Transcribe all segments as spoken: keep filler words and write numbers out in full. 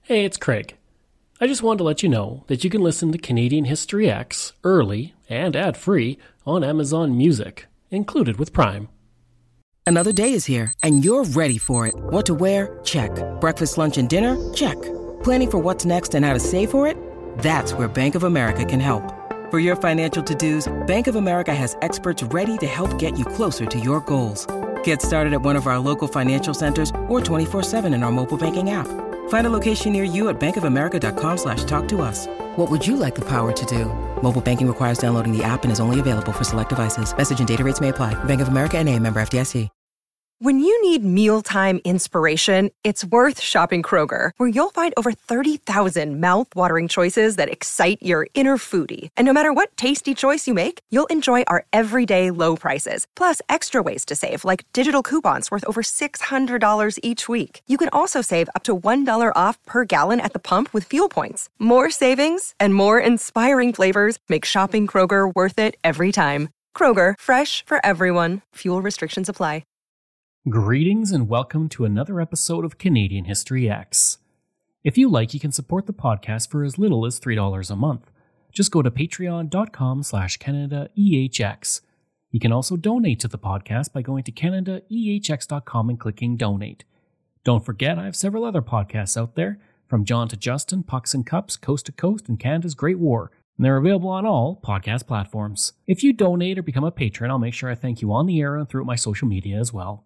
Hey, it's Craig. I just wanted to let you know that you can listen to Canadian History X early and ad-free on Amazon Music, included with Prime. Another day is here, and you're ready for it. What to wear? Check. Breakfast, lunch, and dinner? Check. Planning for what's next and how to save for it? That's where Bank of America can help. For your financial to-dos, Bank of America has experts ready to help get you closer to your goals. Get started at one of our local financial centers or twenty-four seven in our mobile banking app. Find a location near you at bankofamerica.com slash talk to us. What would you like the power to do? Mobile banking requires downloading the app and is only available for select devices. Message and data rates may apply. Bank of America N A, member F D I C. When you need mealtime inspiration, it's worth shopping Kroger, where you'll find over thirty thousand mouth-watering choices that excite your inner foodie. And no matter what tasty choice you make, you'll enjoy our everyday low prices, plus extra ways to save, like digital coupons worth over six hundred dollars each week. You can also save up to one dollar off per gallon at the pump with fuel points. More savings and more inspiring flavors make shopping Kroger worth it every time. Kroger, fresh for everyone. Fuel restrictions apply. Greetings and welcome to another episode of Canadian History X. If you like, you can support the podcast for as little as three dollars a month. Just go to patreon.com slash CanadaEHX. You can also donate to the podcast by going to canada e h x dot com and clicking donate. Don't forget, I have several other podcasts out there, from John to Justin, Pucks and Cups, Coast to Coast, and Canada's Great War, and they're available on all podcast platforms. If you donate or become a patron, I'll make sure I thank you on the air and through my social media as well.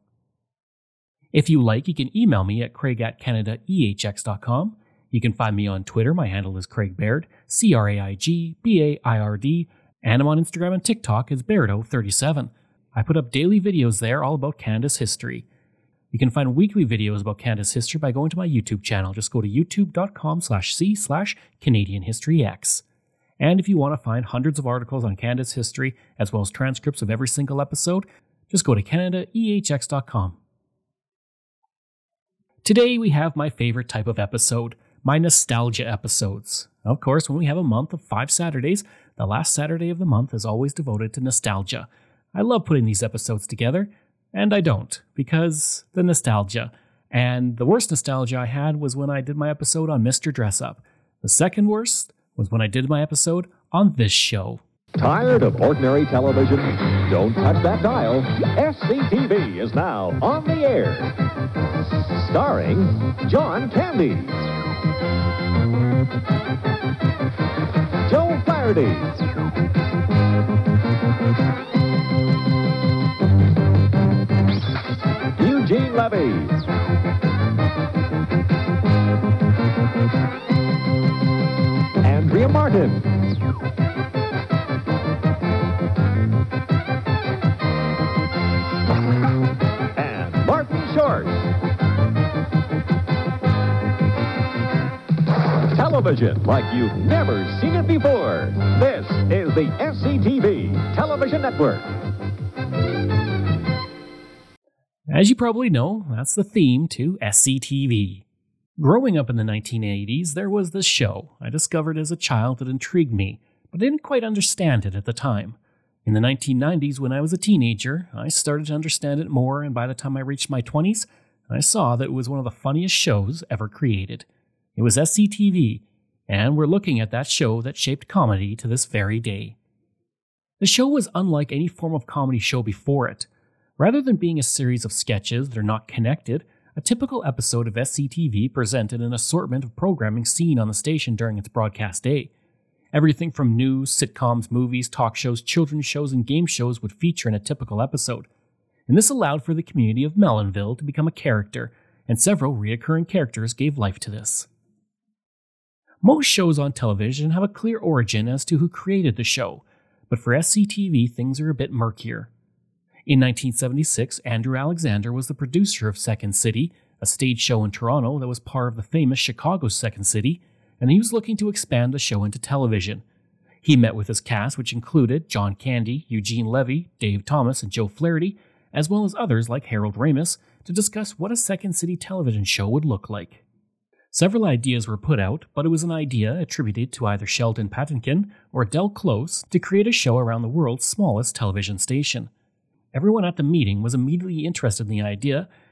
If you like, you can email me at craig at canada e h x dot com. You can find me on Twitter. My handle is Craig Baird, C R A I G B A I R D, and I'm on Instagram and TikTok as Bairdo thirty-seven. I put up daily videos there all about Canada's history. You can find weekly videos about Canada's history by going to my YouTube channel. Just go to youtube.com slash c slash Canadian History X. And if you want to find hundreds of articles on Canada's history, as well as transcripts of every single episode, just go to canada e h x dot com. Today we have my favorite type of episode, my nostalgia episodes. Of course, when we have a month of five Saturdays, the last Saturday of the month is always devoted to nostalgia. I love putting these episodes together, and I don't, because the nostalgia. And the worst nostalgia I had was when I did my episode on Mister Dress Up. The second worst was when I did my episode on this show. Tired of ordinary television? Don't touch that dial. S C T V is now on the air. Starring John Candy, Joe Flaherty, Eugene Levy, Andrea Martin, and Martin Short. Television like you've never seen it before. This is the S C T V Television Network. As you probably know, that's the theme to S C T V. Growing up in the nineteen eighties, there was this show I discovered as a child that intrigued me, but I didn't quite understand it at the time. In the nineteen nineties, when I was a teenager, I started to understand it more, and by the time I reached my twenties, I saw that it was one of the funniest shows ever created. It was S C T V, and we're looking at that show that shaped comedy to this very day. The show was unlike any form of comedy show before it. Rather than being a series of sketches that are not connected, a typical episode of S C T V presented an assortment of programming seen on the station during its broadcast day. Everything from news, sitcoms, movies, talk shows, children's shows, and game shows would feature in a typical episode. And this allowed for the community of Melonville to become a character, and several reoccurring characters gave life to this. Most shows on television have a clear origin as to who created the show, but for S C T V things are a bit murkier. In nineteen seventy-six, Andrew Alexander was the producer of Second City, a stage show in Toronto that was part of the famous Chicago Second City, and he was looking to expand the show into television. He met with his cast, which included John Candy, Eugene Levy, Dave Thomas, and Joe Flaherty, as well as others like Harold Ramis, to discuss what a Second City television show would look like. Several ideas were put out, but it was an idea attributed to either Sheldon Patinkin or Del Close to create a show around the world's smallest television station. Everyone at the meeting was immediately interested in the idea,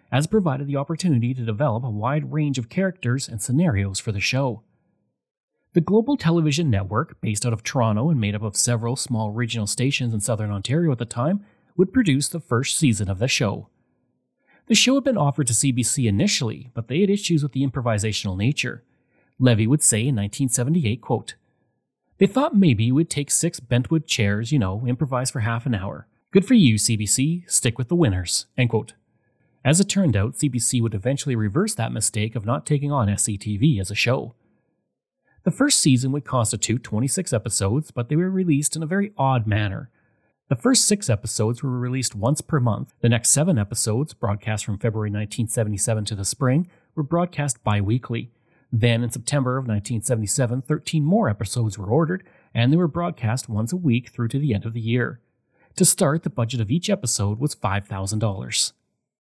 as it provided the opportunity to develop a wide range of characters and scenarios for the show. The Global Television Network, based out of Toronto and made up of several small regional stations in southern Ontario at the time, would produce the first season of the show. The show had been offered to C B C initially, but they had issues with the improvisational nature. Levy would say in nineteen seventy-eight, quote, "They thought maybe we'd take six bentwood chairs, you know, improvise for half an hour. Good for you, C B C, stick with the winners," end quote. As it turned out, C B C would eventually reverse that mistake of not taking on S C T V as a show. The first season would constitute twenty-six episodes, but they were released in a very odd manner. The first six episodes were released once per month. The next seven episodes, broadcast from February nineteen seventy-seven to the spring, were broadcast bi-weekly. Then, in September of nineteen seventy-seven, thirteen more episodes were ordered, and they were broadcast once a week through to the end of the year. To start, the budget of each episode was five thousand dollars.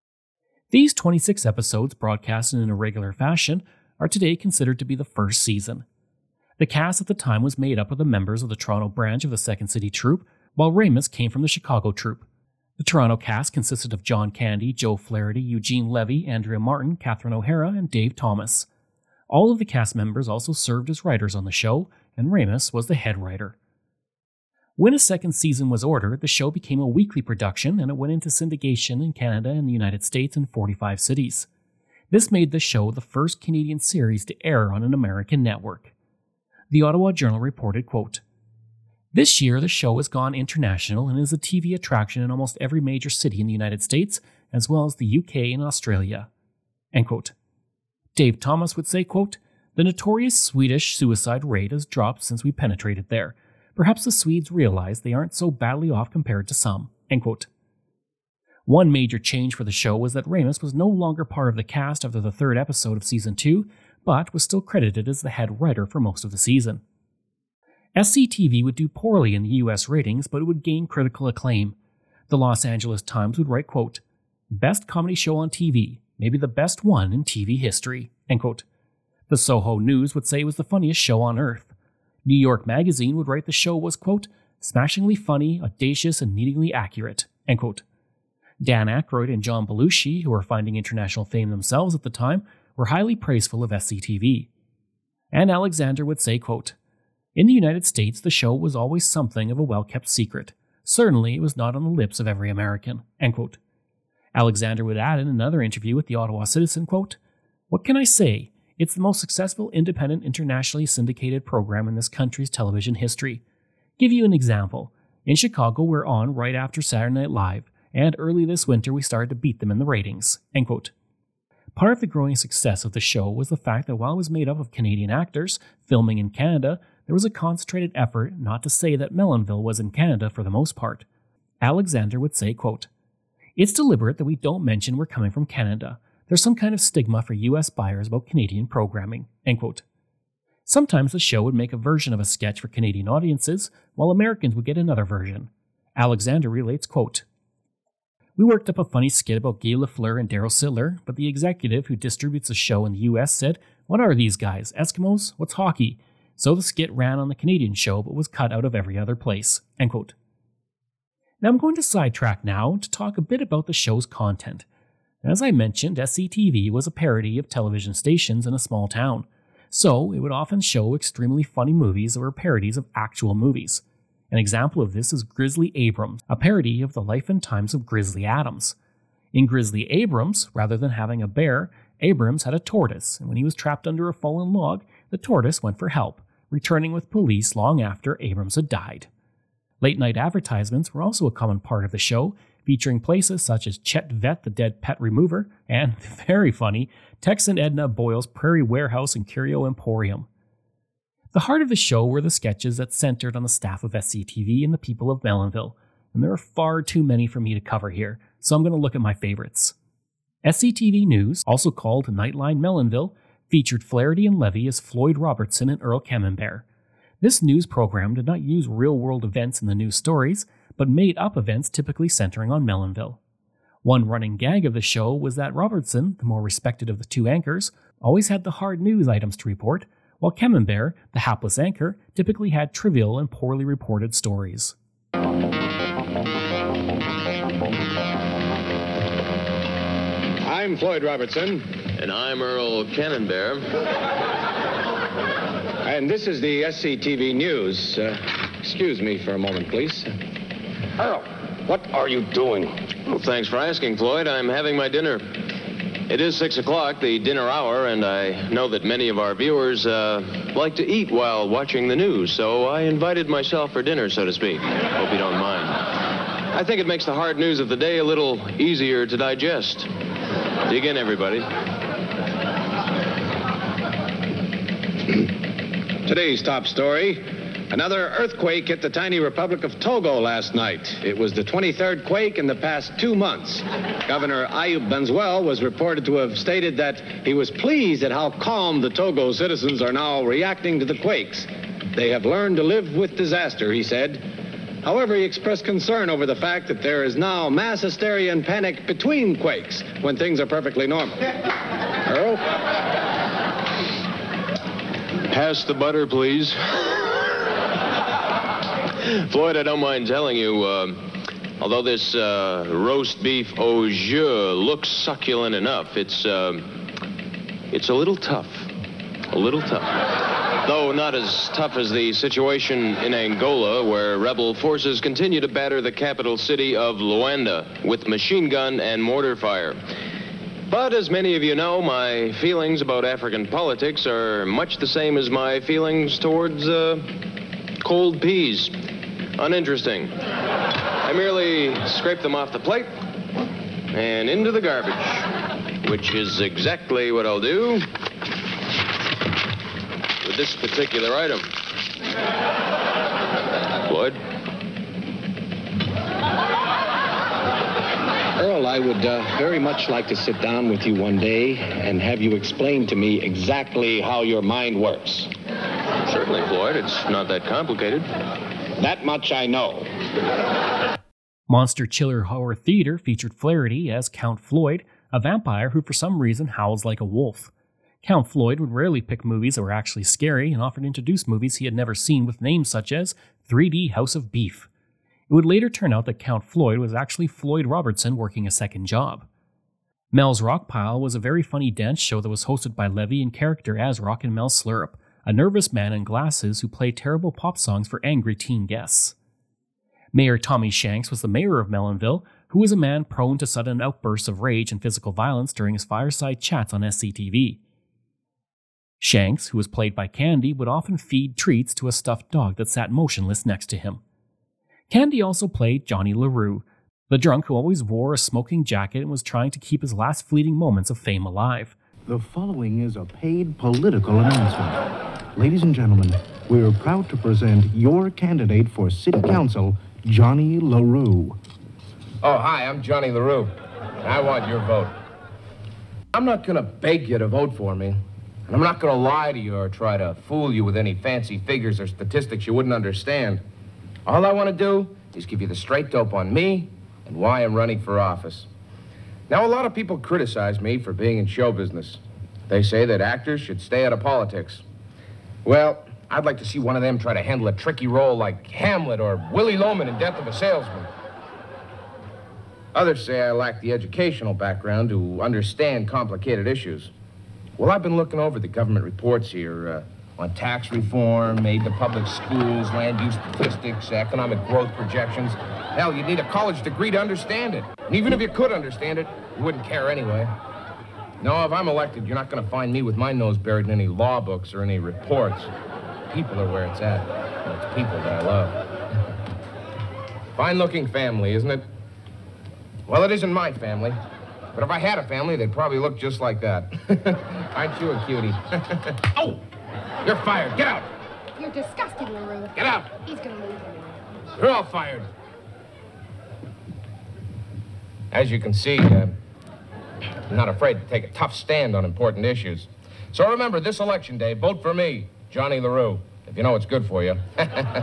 These twenty-six episodes, broadcasted in a regular fashion, are today considered to be the first season. The cast at the time was made up of the members of the Toronto branch of the Second City Troupe, while Ramus came from the Chicago troupe. The Toronto cast consisted of John Candy, Joe Flaherty, Eugene Levy, Andrea Martin, Catherine O'Hara, and Dave Thomas. All of the cast members also served as writers on the show, and Ramus was the head writer. When a second season was ordered, the show became a weekly production and it went into syndication in Canada and the United States in forty-five cities. This made the show the first Canadian series to air on an American network. The Ottawa Journal reported, quote, "This year the show has gone international and is a T V attraction in almost every major city in the United States, as well as the U K and Australia." End quote. Dave Thomas would say, quote, "The notorious Swedish suicide rate has dropped since we penetrated there. Perhaps the Swedes realize they aren't so badly off compared to some." End quote. One major change for the show was that Ramus was no longer part of the cast after the third episode of season two, but was still credited as the head writer for most of the season. S C T V would do poorly in the U S ratings, but it would gain critical acclaim. The Los Angeles Times would write, quote, "Best comedy show on T V, maybe the best one in T V history," end quote. The Soho News would say it was the funniest show on earth. New York Magazine would write the show was, quote, "smashingly funny, audacious, and needingly accurate," end quote. Dan Aykroyd and John Belushi, who were finding international fame themselves at the time, were highly praiseful of S C T V. And Alexander would say, quote, "In the United States, the show was always something of a well-kept secret. Certainly, it was not on the lips of every American," end quote. Alexander would add in another interview with the Ottawa Citizen, quote, "What can I say? It's the most successful independent internationally syndicated program in this country's television history. Give you an example. In Chicago, we're on right after Saturday Night Live, and early this winter we started to beat them in the ratings," end quote. Part of the growing success of the show was the fact that while it was made up of Canadian actors filming in Canada, there was a concentrated effort not to say that Melonville was in Canada for the most part. Alexander would say, quote, "It's deliberate that we don't mention we're coming from Canada. There's some kind of stigma for U S buyers about Canadian programming," end quote. Sometimes the show would make a version of a sketch for Canadian audiences, while Americans would get another version. Alexander relates, quote, "We worked up a funny skit about Guy Lafleur and Daryl Sittler, but the executive who distributes the show in the U S said, 'What are these guys? Eskimos? What's hockey?' So the skit ran on the Canadian show but was cut out of every other place," end quote. Now I'm going to sidetrack now to talk a bit about the show's content. As I mentioned, S C T V was a parody of television stations in a small town, so it would often show extremely funny movies that were parodies of actual movies. An example of this is Grizzly Abrams, a parody of the life and times of Grizzly Adams. In Grizzly Abrams, rather than having a bear, Abrams had a tortoise, and when he was trapped under a fallen log, the tortoise went for help, returning with police long after Abrams had died. Late-night advertisements were also a common part of the show, featuring places such as Chet Vet, the Dead Pet Remover, and, very funny, Tex and Edna Boyle's Prairie Warehouse and Curio Emporium. The heart of the show were the sketches that centered on the staff of S C T V and the people of Melonville, and there are far too many for me to cover here, so I'm going to look at my favorites. S C T V News, also called Nightline Melonville, featured Flaherty and Levy as Floyd Robertson and Earl Camembert. This news program did not use real-world events in the news stories, but made up events typically centering on Melonville. One running gag of the show was that Robertson, the more respected of the two anchors, always had the hard news items to report, while Camembert, the hapless anchor, typically had trivial and poorly reported stories. I I'm Floyd Robertson. And I'm Earl Cannonbear. And this is the S C T V News. Uh, excuse me for a moment, please. Earl, what are you doing? Well, thanks for asking, Floyd. I'm having my dinner. It is six o'clock, the dinner hour, and I know that many of our viewers uh, like to eat while watching the news, so I invited myself for dinner, so to speak. Hope you don't mind. I think it makes the hard news of the day a little easier to digest. Dig in, everybody. Today's top story. Another earthquake hit the tiny Republic of Togo last night. It was the twenty-third quake in the past two months. Governor Ayub Benzuel was reported to have stated that he was pleased at how calm the Togo citizens are now reacting to the quakes. They have learned to live with disaster, he said. However, he expressed concern over the fact that there is now mass hysteria and panic between quakes when things are perfectly normal. Earl? Pass the butter, please. Floyd, I don't mind telling you, uh, although this uh, roast beef au jus looks succulent enough, it's, uh, it's a little tough. A little tough. Though not as tough as the situation in Angola, where rebel forces continue to batter the capital city of Luanda with machine gun and mortar fire. But as many of you know, my feelings about African politics are much the same as my feelings towards uh, cold peas. Uninteresting. I merely scrape them off the plate and into the garbage, which is exactly what I'll do with this particular item. Floyd? Earl, I would uh, very much like to sit down with you one day and have you explain to me exactly how your mind works. Certainly, Floyd. It's not that complicated. That much I know. Monster Chiller Horror Theater featured Flaherty as Count Floyd, a vampire who for some reason howls like a wolf. Count Floyd would rarely pick movies that were actually scary and often introduce movies he had never seen with names such as three D House of Beef. It would later turn out that Count Floyd was actually Floyd Robertson working a second job. Mel's Rockpile was a very funny dance show that was hosted by Levy in character as Rock and Mel Slurp, a nervous man in glasses who played terrible pop songs for angry teen guests. Mayor Tommy Shanks was the mayor of Mellonville, who was a man prone to sudden outbursts of rage and physical violence during his fireside chats on S C T V. Shanks, who was played by Candy, would often feed treats to a stuffed dog that sat motionless next to him. Candy also played Johnny LaRue, the drunk who always wore a smoking jacket and was trying to keep his last fleeting moments of fame alive. The following is a paid political announcement. Ladies and gentlemen, we are proud to present your candidate for City Council, Johnny LaRue. Oh, hi, I'm Johnny LaRue. I want your vote. I'm not going to beg you to vote for me. And I'm not going to lie to you or try to fool you with any fancy figures or statistics you wouldn't understand. All I want to do is give you the straight dope on me and why I'm running for office. Now, a lot of people criticize me for being in show business. They say that actors should stay out of politics. Well, I'd like to see one of them try to handle a tricky role like Hamlet or Willie Loman in Death of a Salesman. Others say I lack the educational background to understand complicated issues. Well, I've been looking over the government reports here uh, on tax reform, aid to public schools, land use statistics, economic growth projections. Hell, you'd need a college degree to understand it. And even if you could understand it, you wouldn't care anyway. No, if I'm elected, you're not going to find me with my nose buried in any law books or any reports. People are where it's at. And it's people that I love. Fine-looking family, isn't it? Well, it isn't my family. But if I had a family, they'd probably look just like that. Aren't you a cutie? Oh! You're fired. Get out! You're disgusting, LaRue. Get out! He's gonna leave. You're all fired. As you can see, uh, I'm not afraid to take a tough stand on important issues. So remember, this election day, vote for me, Johnny LaRue, if you know what's good for you. Oh,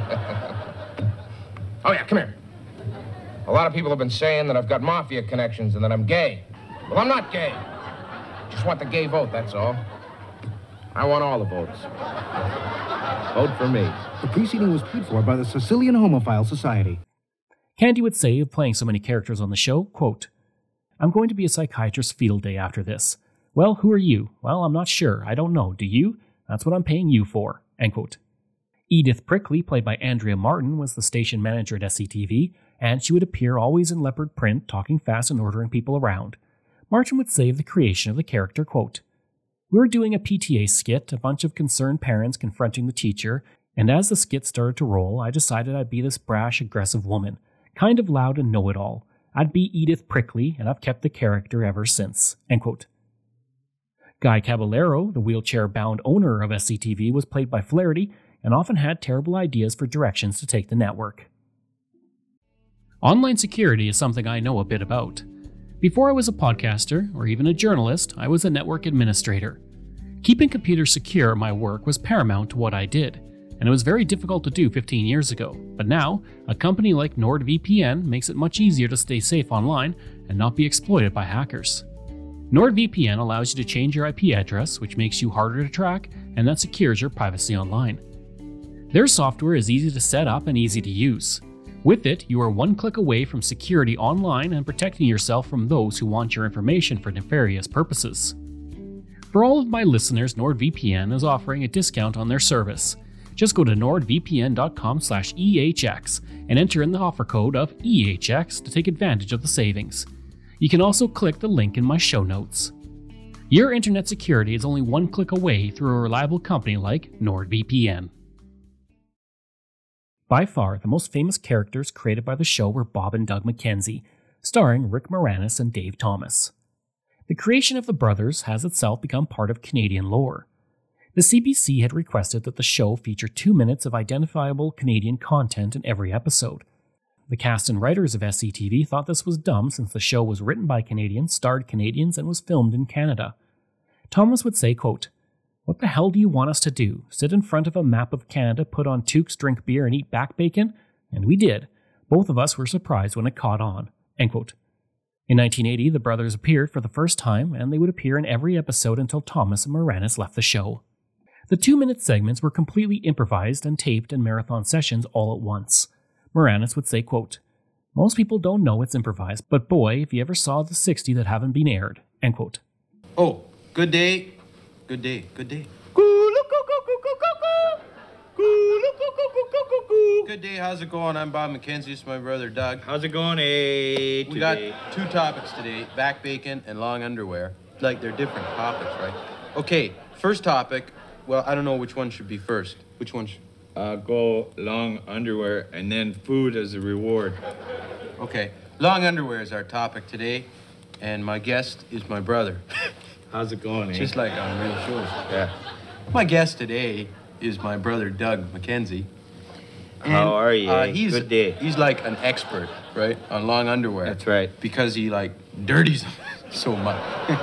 yeah, come here. A lot of people have been saying that I've got mafia connections and that I'm gay. Well, I'm not gay. Just want the gay vote, that's all. I want all the votes. Vote for me. The preceding was paid for by the Sicilian Homophile Society. Candy would say of playing so many characters on the show, quote, I'm going to be a psychiatrist field day after this. Well, who are you? Well, I'm not sure. I don't know. Do you? That's what I'm paying you for." End quote. Edith Prickley, played by Andrea Martin, was the station manager at S C T V, and she would appear always in leopard print, talking fast and ordering people around. Martin would say of the creation of the character, quote, "We were doing a P T A skit, a bunch of concerned parents confronting the teacher, and as the skit started to roll, I decided I'd be this brash, aggressive woman, kind of loud and know-it-all. I'd be Edith Prickley, and I've kept the character ever since." End quote. Guy Caballero, the wheelchair-bound owner of S C T V, was played by Flaherty and often had terrible ideas for directions to take the network. Online security is something I know a bit about. Before I was a podcaster, or even a journalist, I was a network administrator. Keeping computers secure at my work was paramount to what I did, and it was very difficult to do fifteen years ago. But now, a company like NordVPN makes it much easier to stay safe online and not be exploited by hackers. NordVPN allows you to change your I P address, which makes you harder to track, and that secures your privacy online. Their software is easy to set up and easy to use. With it, you are one click away from security online and protecting yourself from those who want your information for nefarious purposes. For all of my listeners, NordVPN is offering a discount on their service. Just go to nordvpn.com slash EHX and enter in the offer code of E H X to take advantage of the savings. You can also click the link in my show notes. Your internet security is only one click away through a reliable company like NordVPN. By far, the most famous characters created by the show were Bob and Doug McKenzie, starring Rick Moranis and Dave Thomas. The creation of the brothers has itself become part of Canadian lore. The C B C had requested that the show feature two minutes of identifiable Canadian content in every episode. The cast and writers of S C T V thought this was dumb since the show was written by Canadians, starred Canadians, and was filmed in Canada. Thomas would say, quote, "What the hell do you want us to do? Sit in front of a map of Canada, put on toques, drink beer, and eat back bacon?" And we did. Both of us were surprised when it caught on. End quote. In nineteen eighty, the brothers appeared for the first time, and they would appear in every episode until Thomas and Moranis left the show. The two-minute segments were completely improvised and taped in marathon sessions all at once. Moranis would say, quote, "Most people don't know it's improvised, but boy, if you ever saw the sixty that haven't been aired." End quote. Oh, good day. Good day. Good day. Good day. How's it going? I'm Bob McKenzie. It's my brother Doug. How's it going? Hey, we got two topics today, back bacon and long underwear. Like, they're different topics, right? Okay, first topic. Well, I don't know which one should be first. Which one should... Uh, go long underwear and then food as a reward. Okay, long underwear is our topic today, and my guest is my brother. How's it going, eh? Just like on real shows. Yeah. My guest today is my brother Doug McKenzie. And, How are you? Uh, eh? he's, Good day. He's like an expert, right, on long underwear. That's right. Because he like dirties them so much.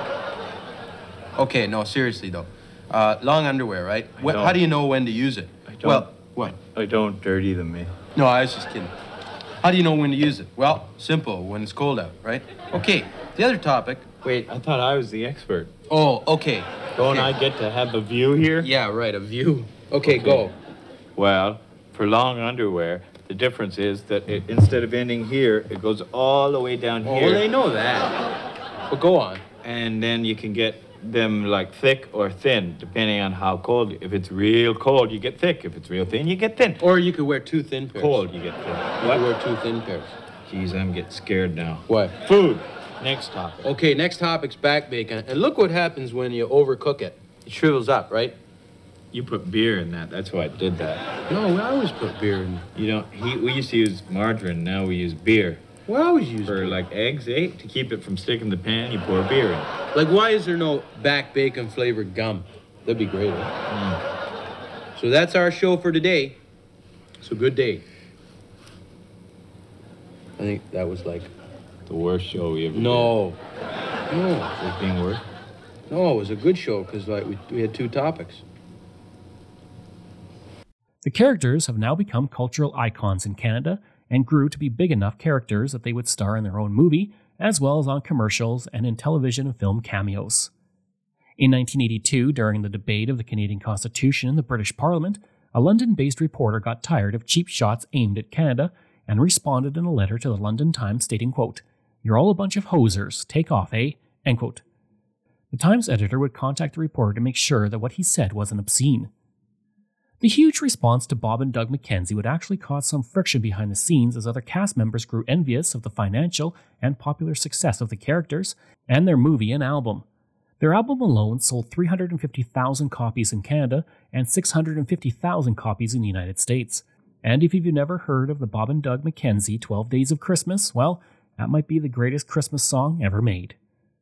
Okay, no, seriously though. Uh, long underwear, right? Wh- how do you know when to use it? I don't. Well, what? I don't dirty them, eh? No, I was just kidding. How do you know when to use it? Well, simple, when it's cold out, right? Okay, the other topic. Wait, I thought I was the expert. Oh, okay. Don't okay. I get to have a view here? Yeah, right, a view. Okay, okay. Go. Well, for long underwear, the difference is that it, instead of ending here, it goes all the way down oh, here. Well, they know that. But go on. And then you can get them like thick or thin, depending on how cold. If it's real cold, you get thick. If it's real thin, you get thin. Or you could wear two thin pairs. Cold, you get thin. You What? could wear two thin pairs. Jeez, I'm getting scared now. What? Food. Next topic. Okay, next topic's back bacon. And look what happens when you overcook it. It shrivels up, right? You put beer in that. That's why I did that. No, we always put beer in. You don't. He, we used to use margarine. Now we use beer. We always use For beer. like eggs, eh? To keep it from sticking to the pan, you pour beer in. Like, why is there no back bacon flavored gum? That'd be great. Eh? Mm. So that's our show for today. So good day. I think that was like the worst show we ever no. did. No. No. Is it being worse? No, it was a good show because like we, we had two topics. The characters have now become cultural icons in Canada and grew to be big enough characters that they would star in their own movie, as well as on commercials and in television and film cameos. In nineteen eighty-two, during the debate of the Canadian Constitution in the British Parliament, a London-based reporter got tired of cheap shots aimed at Canada and responded in a letter to the London Times stating, quote, "You're all a bunch of hosers. Take off, eh?" End quote. The Times editor would contact the reporter to make sure that what he said wasn't obscene. The huge response to Bob and Doug McKenzie would actually cause some friction behind the scenes as other cast members grew envious of the financial and popular success of the characters and their movie and album. Their album alone sold three hundred fifty thousand copies in Canada and six hundred fifty thousand copies in the United States. And if you've never heard of the Bob and Doug McKenzie twelve Days of Christmas, well, that might be the greatest Christmas song ever made.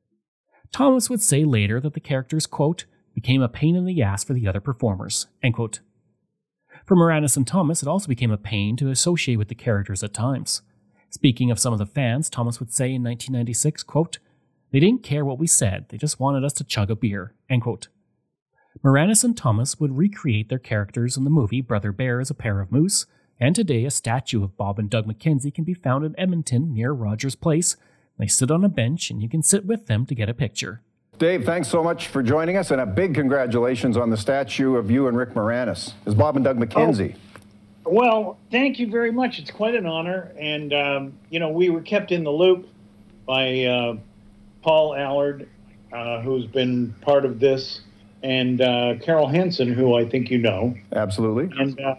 Thomas would say later that the characters, quote, became a pain in the ass for the other performers, end quote. For Moranis and Thomas, it also became a pain to associate with the characters at times. Speaking of some of the fans, Thomas would say in nineteen ninety-six, quote, "They didn't care what we said, they just wanted us to chug a beer," end quote. Moranis and Thomas would recreate their characters in the movie Brother Bear as a pair of moose, and today a statue of Bob and Doug McKenzie can be found in Edmonton near Rogers Place. They sit on a bench and you can sit with them to get a picture. Dave, thanks so much for joining us, and a big congratulations on the statue of you and Rick Moranis as Bob and Doug McKenzie. Oh, well, thank you very much. It's quite an honor, and, um, you know, we were kept in the loop by uh, Paul Allard, uh, who's been part of this, and uh, Carol Henson, who I think you know. Absolutely. And, uh,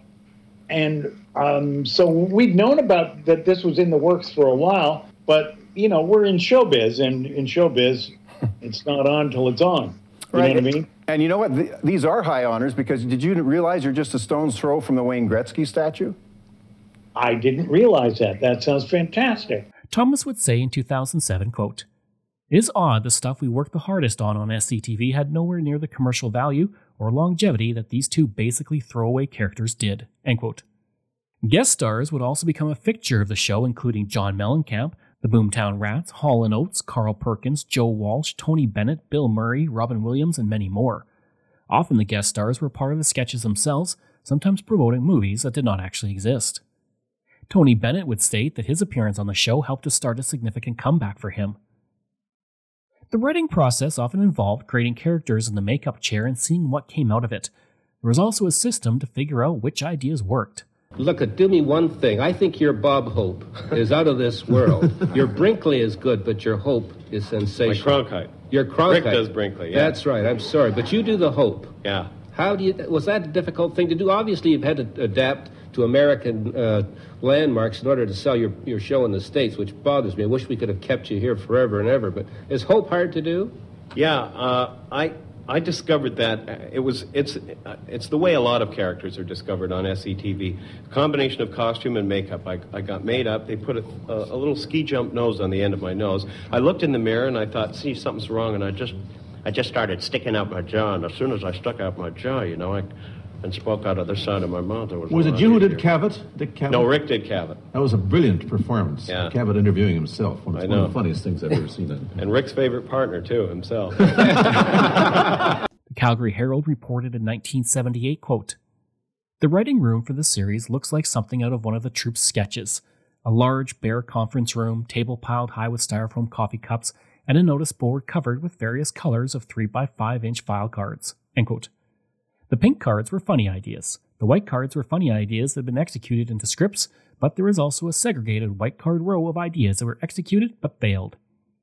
and um, so we'd known about that this was in the works for a while, but, you know, we're in showbiz, and in showbiz, it's not on till it's on. You right. know what I mean? And you know what? The, these are high honors, because did you realize you're just a stone's throw from the Wayne Gretzky statue? I didn't realize that. That sounds fantastic. Thomas would say in two thousand seven, quote, "It is odd the stuff we worked the hardest on on S C T V had nowhere near the commercial value or longevity that these two basically throwaway characters did," end quote. Guest stars would also become a fixture of the show, including John Mellencamp, the Boomtown Rats, Hall and Oates, Carl Perkins, Joe Walsh, Tony Bennett, Bill Murray, Robin Williams, and many more. Often the guest stars were part of the sketches themselves, sometimes promoting movies that did not actually exist. Tony Bennett would state that his appearance on the show helped to start a significant comeback for him. The writing process often involved creating characters in the makeup chair and seeing what came out of it. There was also a system to figure out which ideas worked. Look, do me one thing. I think your Bob Hope is out of this world. Your Brinkley is good, but your Hope is sensational. My Cronkite. Your Cronkite. Rick does Brinkley, yeah. That's right. I'm sorry, but you do the Hope. Yeah. How do you? Was that a difficult thing to do? Obviously, you've had to adapt to American uh, landmarks in order to sell your, your show in the States, which bothers me. I wish we could have kept you here forever and ever. But is Hope hard to do? Yeah, uh, I I discovered that it was it's it's the way a lot of characters are discovered on S C T V. A combination of costume and makeup. I, I got made up. They put a, a, a little ski jump nose on the end of my nose. I looked in the mirror and I thought, see, something's wrong, and I just I just started sticking out my jaw. And as soon as I stuck out my jaw, you know, I and spoke out of the side of my mouth. It was was it you who did Cavett? Dick Cavett? No, Rick did Cavett. That was a brilliant performance. Yeah. Cavett interviewing himself. One, I one know. of the funniest things I've ever seen. That. And Rick's favorite partner, too, himself. The Calgary Herald reported in nineteen seventy-eight, quote, "The writing room for the series looks like something out of one of the troupe's sketches. A large, bare conference room, table piled high with styrofoam coffee cups, and a notice board covered with various colors of three by five inch file cards," end quote. The pink cards were funny ideas. The white cards were funny ideas that had been executed into scripts, but there was also a segregated white card row of ideas that were executed but failed.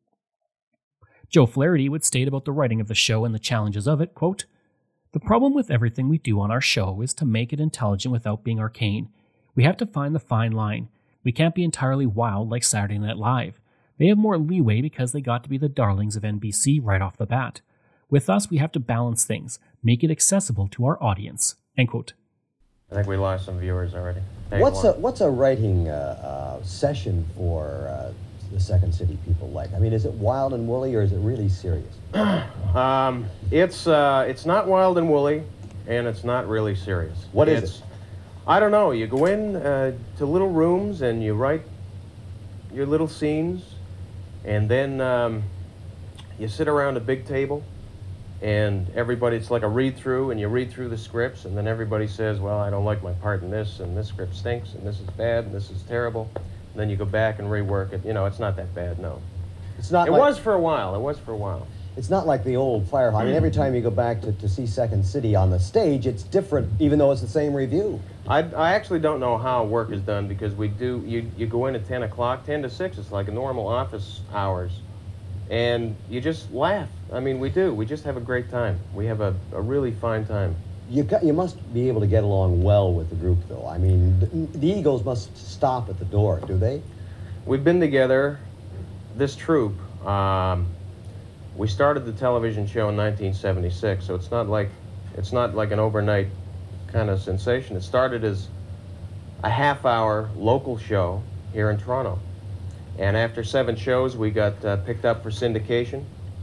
Joe Flaherty would state about the writing of the show and the challenges of it, quote, "The problem with everything we do on our show is to make it intelligent without being arcane. We have to find the fine line. We can't be entirely wild like Saturday Night Live. They have more leeway because they got to be the darlings of N B C right off the bat. With us, we have to balance things, make it accessible to our audience," end quote. I think we lost some viewers already. Hey, what's a what's a writing uh, uh, session for uh, the Second City people like? I mean, is it wild and woolly, or is it really serious? um, it's uh, it's not wild and woolly, and it's not really serious. What is it's, it? I don't know. You go in uh, to little rooms and you write your little scenes, and then um, you sit around a big table. And everybody, it's like a read-through, and you read through the scripts, and then everybody says, well, I don't like my part in this, and this script stinks, and this is bad, and this is terrible. And then you go back and rework it. You know, it's not that bad, no. It's not It like, was for a while. It was for a while. it's not like the old Firehawk. I mean, every time you go back to, to see Second City on the stage, it's different, even though it's the same review. I, I actually don't know how work is done because we do, you, you go in at ten o'clock, ten to six, it's like a normal office hours. And you just laugh. I mean, we do. We just have a great time. We have a, a really fine time. You got, you must be able to get along well with the group, though. I mean, the, the egos must stop at the door, do they? We've been together, this troupe, um, we started the television show in nineteen seventy-six, so it's not like, it's not like an overnight kind of sensation. It started as a half-hour local show here in Toronto. And after seven shows, we got uh, picked up for syndication.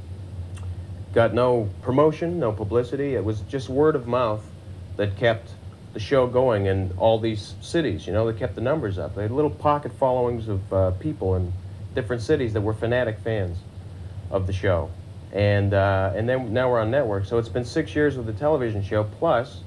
Got no promotion, no publicity. It was just word of mouth that kept the show going in all these cities. You know, they kept the numbers up. They had little pocket followings of uh, people in different cities that were fanatic fans of the show. And, uh, and then now we're on network. So it's been six years with the television show, plus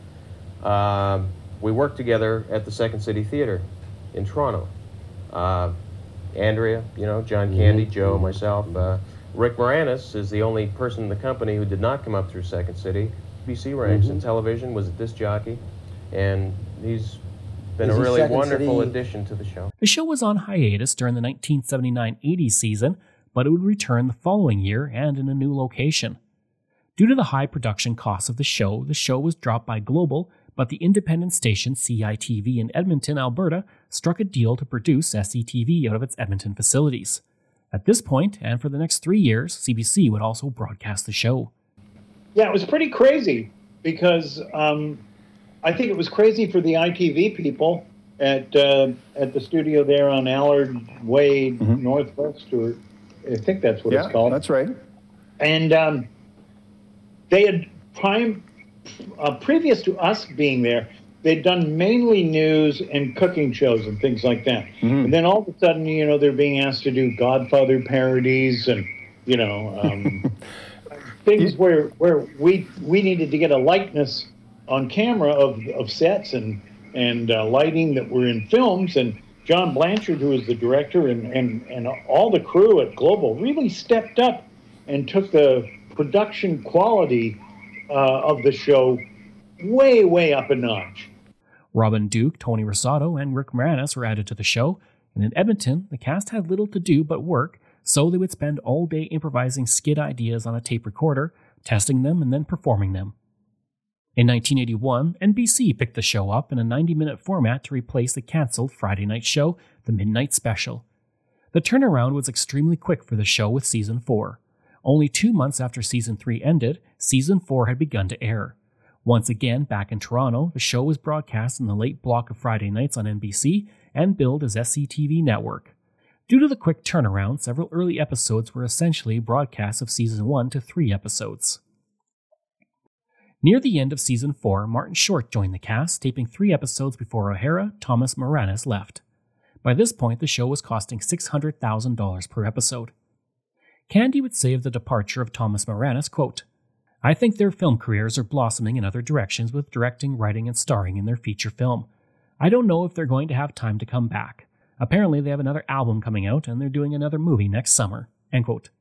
uh, we worked together at the Second City Theatre in Toronto. Uh, Andrea, you know, John Candy, mm-hmm. Joe, myself. Uh, Rick Moranis is the only person in the company who did not come up through Second City. B C ranks mm-hmm. in television, was a disc jockey, and he's been is a really wonderful City? addition to the show. The show was on hiatus during the nineteen seventy-nine eighty season, but it would return the following year and in a new location. Due to the high production costs of the show, the show was dropped by Global, but the independent station C I T V in Edmonton, Alberta, struck a deal to produce S C T V out of its Edmonton facilities. At this point, and for the next three years, C B C would also broadcast the show. Yeah, it was pretty crazy because um, I think it was crazy for the I T V people at uh, at the studio there on Allard Way, mm-hmm. Northwest, or I think that's what yeah, it's called. That's right. And um, they had prime. Uh, previous to us being there, they'd done mainly news and cooking shows and things like that. Mm-hmm. And then all of a sudden, you know, they're being asked to do Godfather parodies and, you know, um, things where where we we needed to get a likeness on camera of, of sets and and uh, lighting that were in films. And John Blanchard, who was the director, and, and, and all the crew at Global really stepped up and took the production quality Uh, of the show way, way up a notch. Robin Duke, Tony Rosato, and Rick Moranis were added to the show, and in Edmonton, the cast had little to do but work, so they would spend all day improvising skit ideas on a tape recorder, testing them, and then performing them. In nineteen eighty-one, N B C picked the show up in a ninety-minute format to replace the cancelled Friday night show, The Midnight Special. The turnaround was extremely quick for the show with Season four. Only two months after Season three ended, Season four had begun to air. Once again, back in Toronto, the show was broadcast in the late block of Friday nights on N B C and billed as S C T V Network. Due to the quick turnaround, several early episodes were essentially broadcasts of Season one to three episodes. Near the end of Season four, Martin Short joined the cast, taping three episodes before O'Hara, Thomas Moranis left. By this point, the show was costing six hundred thousand dollars per episode. Candy would say of the departure of Thomas Moranis, quote, "I think their film careers are blossoming in other directions with directing, writing, and starring in their feature film. I don't know if they're going to have time to come back. Apparently they have another album coming out and they're doing another movie next summer." End quote.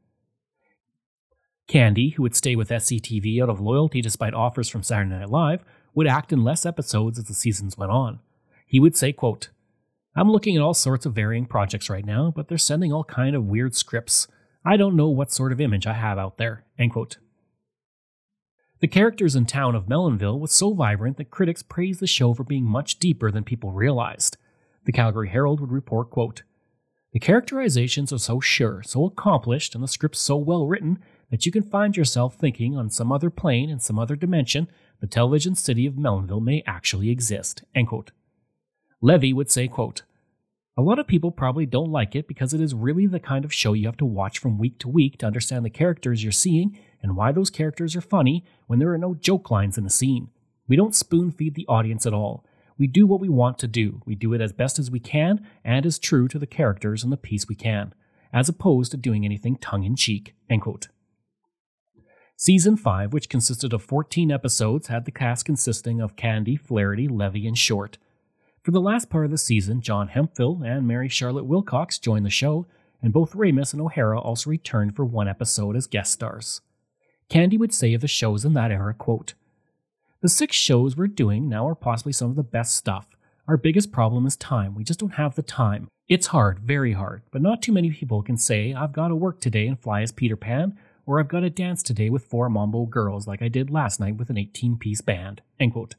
Candy, who would stay with S C T V out of loyalty despite offers from Saturday Night Live, would act in less episodes as the seasons went on. He would say, quote, "I'm looking at all sorts of varying projects right now, but they're sending all kind of weird scripts. I don't know what sort of image I have out there." End quote. The characters in town of Melonville was so vibrant that critics praised the show for being much deeper than people realized. The Calgary Herald would report, quote, "The characterizations are so sure, so accomplished, and the script so well written that you can find yourself thinking on some other plane and some other dimension the television city of Melonville may actually exist." End quote. Levy would say, quote, "A lot of people probably don't like it because it is really the kind of show you have to watch from week to week to understand the characters you're seeing and why those characters are funny when there are no joke lines in the scene. We don't spoon-feed the audience at all. We do what we want to do. We do it as best as we can and as true to the characters and the piece we can, as opposed to doing anything tongue-in-cheek." End quote. Season five, which consisted of fourteen episodes, had the cast consisting of Candy, Flaherty, Levy, and Short. For the last part of the season, John Hemphill and Mary Charlotte Wilcox joined the show, and both Ramis and O'Hara also returned for one episode as guest stars. Candy would say of the shows in that era, quote, "The six shows we're doing now are possibly some of the best stuff. Our biggest problem is time. We just don't have the time. It's hard, very hard, but not too many people can say, I've got to work today and fly as Peter Pan, or I've got to dance today with four Mambo girls like I did last night with an eighteen-piece band." End quote.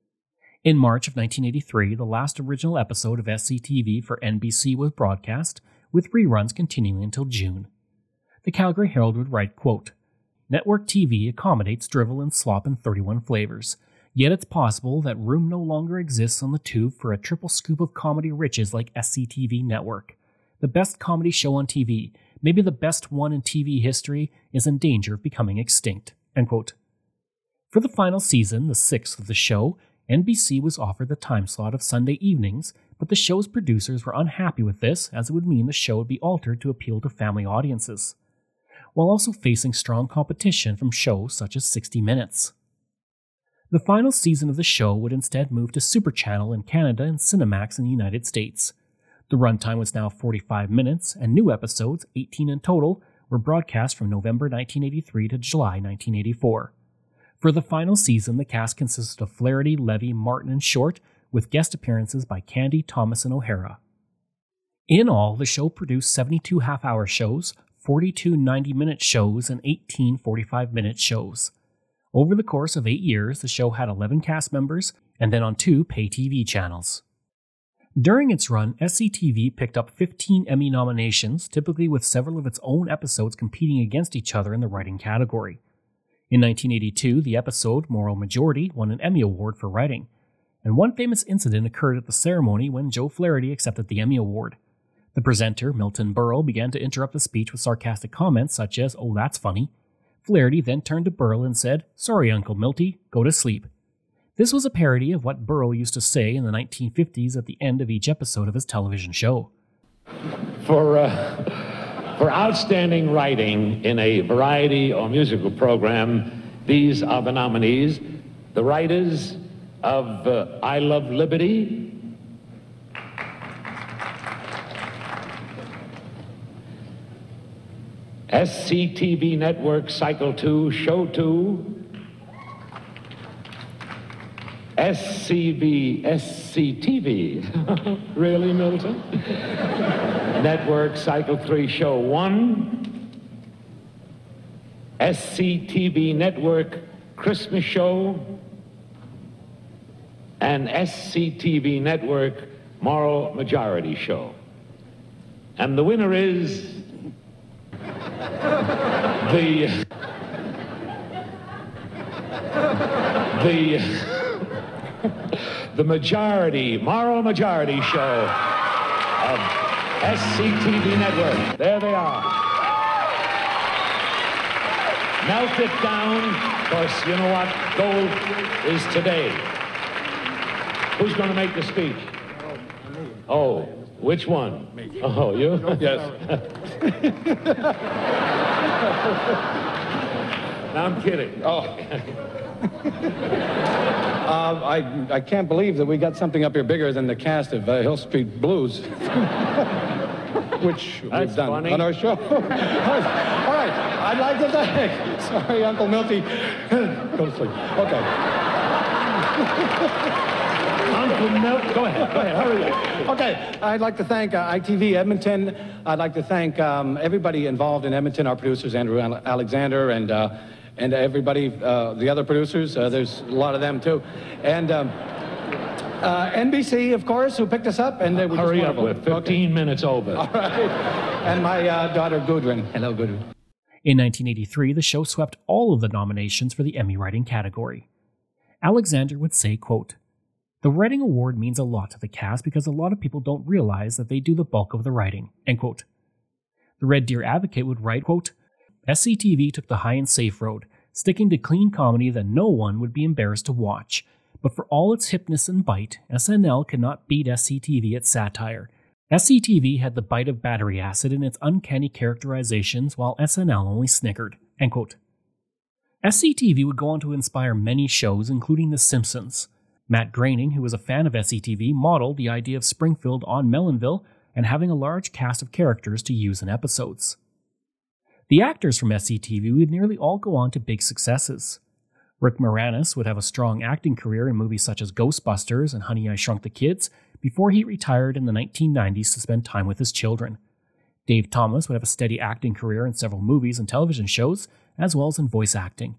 In March of nineteen eighty-three, the last original episode of S C T V for N B C was broadcast, with reruns continuing until June. The Calgary Herald would write, quote, "Network T V accommodates drivel and slop in thirty-one flavors. Yet it's possible that room no longer exists on the tube for a triple scoop of comedy riches like S C T V Network. The best comedy show on T V, maybe the best one in T V history, is in danger of becoming extinct." End quote. For the final season, the sixth of the show, N B C was offered the time slot of Sunday evenings, but the show's producers were unhappy with this, as it would mean the show would be altered to appeal to family audiences, while also facing strong competition from shows such as sixty minutes. The final season of the show would instead move to Super Channel in Canada and Cinemax in the United States. The runtime was now forty-five minutes, and new episodes, eighteen in total, were broadcast from November nineteen eighty-three to July nineteen eighty-four. For the final season, the cast consisted of Flaherty, Levy, Martin, and Short, with guest appearances by Candy, Thomas, and O'Hara. In all, the show produced seventy-two half-hour shows, forty-two ninety-minute shows, and eighteen forty-five-minute shows. Over the course of eight years, the show had eleven cast members, and then on two pay T V channels. During its run, S C T V picked up fifteen Emmy nominations, typically with several of its own episodes competing against each other in the writing category. In nineteen eighty-two, the episode Moral Majority won an Emmy Award for writing, and one famous incident occurred at the ceremony when Joe Flaherty accepted the Emmy Award. The presenter, Milton Berle, began to interrupt the speech with sarcastic comments such as, "Oh, that's funny." Flaherty then turned to Berle and said, "Sorry, Uncle Milty, go to sleep." This was a parody of what Berle used to say in the nineteen fifties at the end of each episode of his television show. For, uh, for outstanding writing in a variety or musical program, these are the nominees. The writers of uh, I Love Liberty, S C T V Network Cycle two, Show two, S C V, S C T V, really, Milton? Network Cycle three, Show one, S C T V Network Christmas Show, and S C T V Network Moral Majority Show. And the winner is the the the majority, Moral Majority Show of S C T V Network. There they are. Melt it down, because you know what gold is today. Who's going to make the speech? Oh, which one? Me. Oh, you? Yes. No, I'm kidding. Oh. uh, I, I can't believe that we got something up here bigger than the cast of uh, Hill Street Blues, which That's we've done funny. on our show. All right, I'd like to thank. Sorry, Uncle Milty. Go to sleep. Okay. Uncle Milt, go ahead, go ahead, hurry up. Okay, I'd like to thank uh, I T V Edmonton. I'd like to thank um, everybody involved in Edmonton, our producers, Andrew Ale- Alexander, and uh, and everybody, uh, the other producers. Uh, there's a lot of them, too. And um, uh, N B C, of course, who picked us up. And they were Hurry just up, wonderful. we're fifteen Okay. minutes over. All right. And my uh, daughter, Gudrun. Hello, Gudrun. In nineteen eighty-three, the show swept all of the nominations for the Emmy writing category. Alexander would say, quote, "The writing award means a lot to the cast because a lot of people don't realize that they do the bulk of the writing." End quote. The Red Deer Advocate would write, quote, "S C T V took the high and safe road, sticking to clean comedy that no one would be embarrassed to watch. But for all its hipness and bite, S N L cannot beat S C T V at satire. S C T V had the bite of battery acid in its uncanny characterizations, while S N L only snickered." End quote. S C T V would go on to inspire many shows, including The Simpsons. Matt Groening, who was a fan of S C T V, modeled the idea of Springfield on Melonville and having a large cast of characters to use in episodes. The actors from S C T V would nearly all go on to big successes. Rick Moranis would have a strong acting career in movies such as Ghostbusters and Honey, I Shrunk the Kids before he retired in the nineteen nineties to spend time with his children. Dave Thomas would have a steady acting career in several movies and television shows, as well as in voice acting.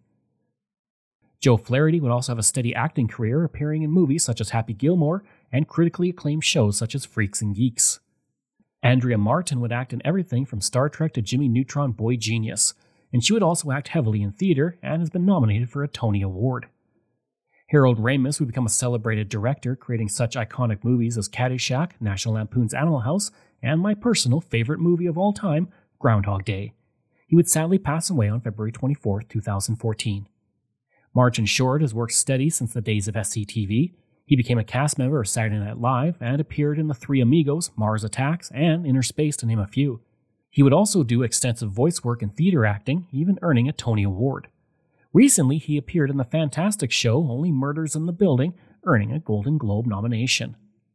Joe Flaherty would also have a steady acting career, appearing in movies such as Happy Gilmore and critically acclaimed shows such as Freaks and Geeks. Andrea Martin would act in everything from Star Trek to Jimmy Neutron Boy Genius, and she would also act heavily in theater and has been nominated for a Tony Award. Harold Ramis would become a celebrated director, creating such iconic movies as Caddyshack, National Lampoon's Animal House, and my personal favorite movie of all time, Groundhog Day. He would sadly pass away on February twenty-fourth, two thousand fourteen. Martin Short has worked steady since the days of S C T V. He became a cast member of Saturday Night Live and appeared in The Three Amigos, Mars Attacks, and Inner Space, to name a few. He would also do extensive voice work in theater acting, even earning a Tony Award. Recently, he appeared in the fantastic show Only Murders in the Building, earning a Golden Globe nomination.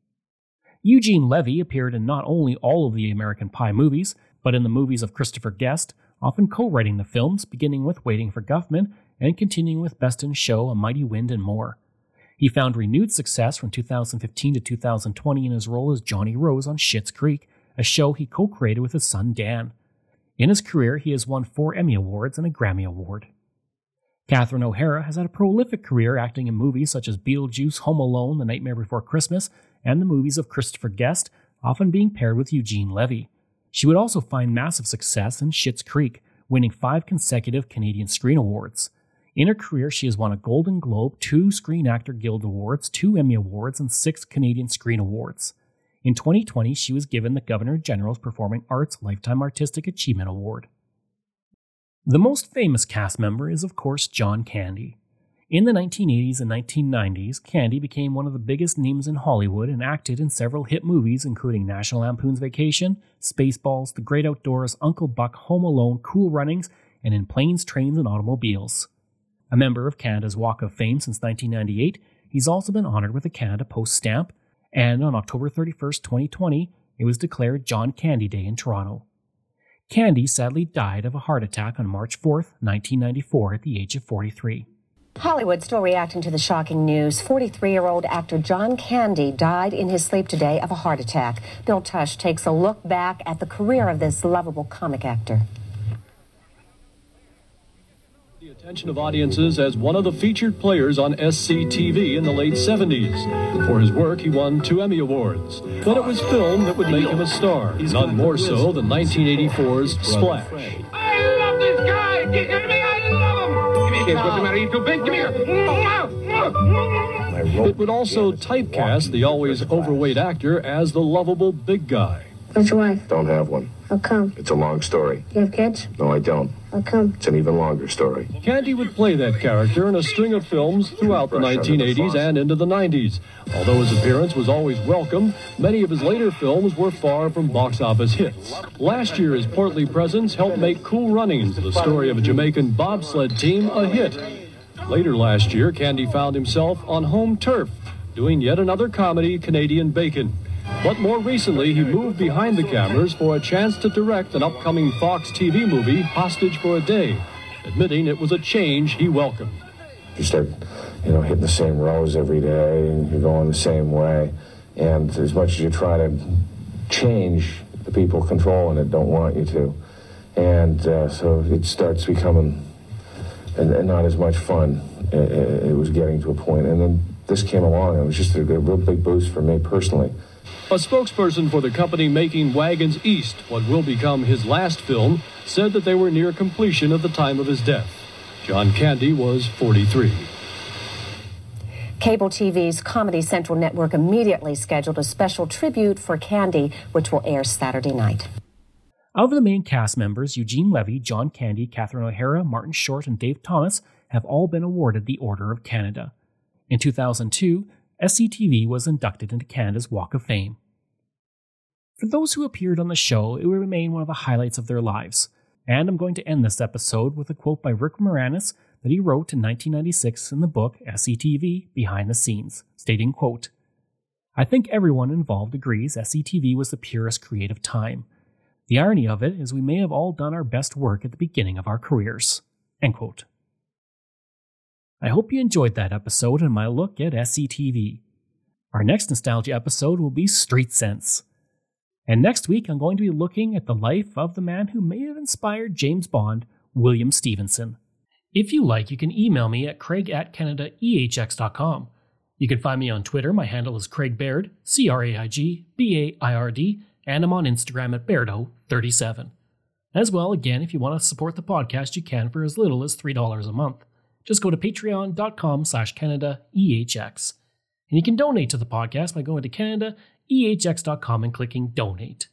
Eugene Levy appeared in not only all of the American Pie movies, but in the movies of Christopher Guest, often co-writing the films, beginning with Waiting for Guffman and continuing with Best in Show, A Mighty Wind, and more. He found renewed success from two thousand fifteen to two thousand twenty in his role as Johnny Rose on Schitt's Creek, a show he co-created with his son Dan. In his career, he has won four Emmy Awards and a Grammy Award. Catherine O'Hara has had a prolific career acting in movies such as Beetlejuice, Home Alone, The Nightmare Before Christmas, and the movies of Christopher Guest, often being paired with Eugene Levy. She would also find massive success in Schitt's Creek, winning five consecutive Canadian Screen Awards. In her career, she has won a Golden Globe, two Screen Actor Guild Awards, two Emmy Awards, and six Canadian Screen Awards. In twenty twenty, she was given the Governor General's Performing Arts Lifetime Artistic Achievement Award. The most famous cast member is, of course, John Candy. In the nineteen eighties and nineteen nineties, Candy became one of the biggest names in Hollywood and acted in several hit movies including National Lampoon's Vacation, Spaceballs, The Great Outdoors, Uncle Buck, Home Alone, Cool Runnings, and in Planes, Trains, and Automobiles. A member of Canada's Walk of Fame since nineteen ninety-eight, he's also been honored with a Canada Post stamp, and on October thirty-first, twenty twenty, it was declared John Candy Day in Toronto. Candy sadly died of a heart attack on March fourth, nineteen ninety-four, at the age of forty-three. Hollywood still reacting to the shocking news. forty-three-year-old actor John Candy died in his sleep today of a heart attack. Bill Tush takes a look back at the career of this lovable comic actor. The attention of audiences as one of the featured players on S C T V in the late seventies. For his work, he won two Emmy Awards. But it was film that would make him a star, none more so than nineteen eighty-four's Splash. I love this guy! Give me, I love him! Give me, what's the matter? You too big? Come here! It would also typecast the always overweight actor as the lovable big guy. What's your wife? Don't have one. How come? It's a long story. You have kids? No, I don't. How come? It's an even longer story. Candy would play that character in a string of films throughout the nineteen eighties and into the nineties. Although his appearance was always welcome, many of his later films were far from box office hits. Last year, his portly presence helped make Cool Runnings, the story of a Jamaican bobsled team, a hit. Later last year, Candy found himself on home turf, doing yet another comedy, Canadian Bacon. But more recently, he moved behind the cameras for a chance to direct an upcoming Fox T V movie, Hostage for a Day, admitting it was a change he welcomed. You start, you know, hitting the same rows every day, and you're going the same way. And as much as you try to change, the people controlling it don't want you to. And uh, so it starts becoming and, and not as much fun. It, it was getting to a point. And then this came along, and it was just a, a real big boost for me personally. A spokesperson for the company making Wagons East, what will become his last film, said that they were near completion at the time of his death. John Candy was forty-three. Cable T V's Comedy Central network immediately scheduled a special tribute for Candy, which will air Saturday night. Of the main cast members, Eugene Levy, John Candy, Catherine O'Hara, Martin Short, and Dave Thomas have all been awarded the Order of Canada. In two thousand two, S C T V was inducted into Canada's Walk of Fame. For those who appeared on the show, it will remain one of the highlights of their lives. And I'm going to end this episode with a quote by Rick Moranis that he wrote in nineteen ninety-six in the book S C T V Behind the Scenes, stating, quote, "I think everyone involved agrees S C T V was the purest creative time. The irony of it is we may have all done our best work at the beginning of our careers." End quote. I hope you enjoyed that episode and my look at S C T V. Our next nostalgia episode will be Street Sense. And next week I'm going to be looking at the life of the man who may have inspired James Bond, William Stevenson. If you like, you can email me at craig at canada e h x dot com. You can find me on Twitter. My handle is Craig Baird, C R A I G B A I R D, and I'm on Instagram at Bairdo thirty-seven. As well, again, if you want to support the podcast, you can for as little as three dollars a month. Just go to patreon.com slash Canada EHX. And you can donate to the podcast by going to canada e h x dot com and clicking Donate.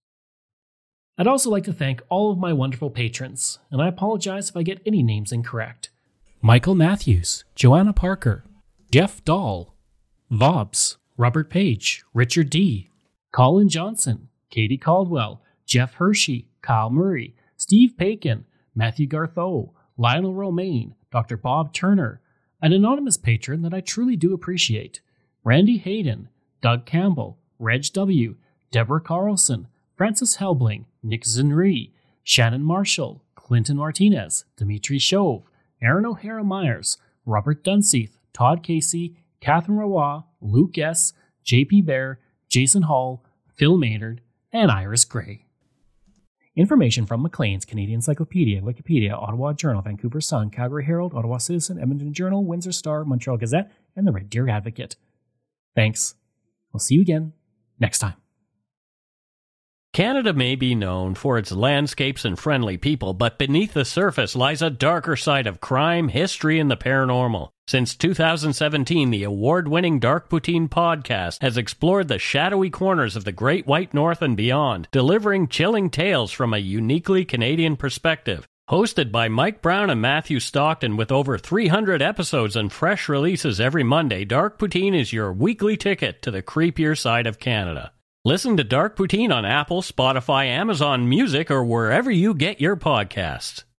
I'd also like to thank all of my wonderful patrons, and I apologize if I get any names incorrect. Michael Matthews, Joanna Parker, Jeff Dahl, Vobs, Robert Page, Richard D., Colin Johnson, Katie Caldwell, Jeff Hershey, Kyle Murray, Steve Pakin, Matthew Gartho, Lionel Romaine, Doctor Bob Turner, an anonymous patron that I truly do appreciate, Randy Hayden, Doug Campbell, Reg W., Deborah Carlson, Francis Helbling, Nick Zinri, Shannon Marshall, Clinton Martinez, Dimitri Chauve, Aaron O'Hara Myers, Robert Dunseith, Todd Casey, Catherine Roy, Luke S., J P Bear, Jason Hall, Phil Maynard, and Iris Gray. Information from Maclean's, Canadian Encyclopedia, Wikipedia, Ottawa Journal, Vancouver Sun, Calgary Herald, Ottawa Citizen, Edmonton Journal, Windsor Star, Montreal Gazette, and the Red Deer Advocate. Thanks. We'll see you again next time. Canada may be known for its landscapes and friendly people, but beneath the surface lies a darker side of crime, history, and the paranormal. Since two thousand seventeen, the award-winning Dark Poutine podcast has explored the shadowy corners of the Great White North and beyond, delivering chilling tales from a uniquely Canadian perspective. Hosted by Mike Brown and Matthew Stockton with over three hundred episodes and fresh releases every Monday, Dark Poutine is your weekly ticket to the creepier side of Canada. Listen to Dark Poutine on Apple, Spotify, Amazon Music, or wherever you get your podcasts.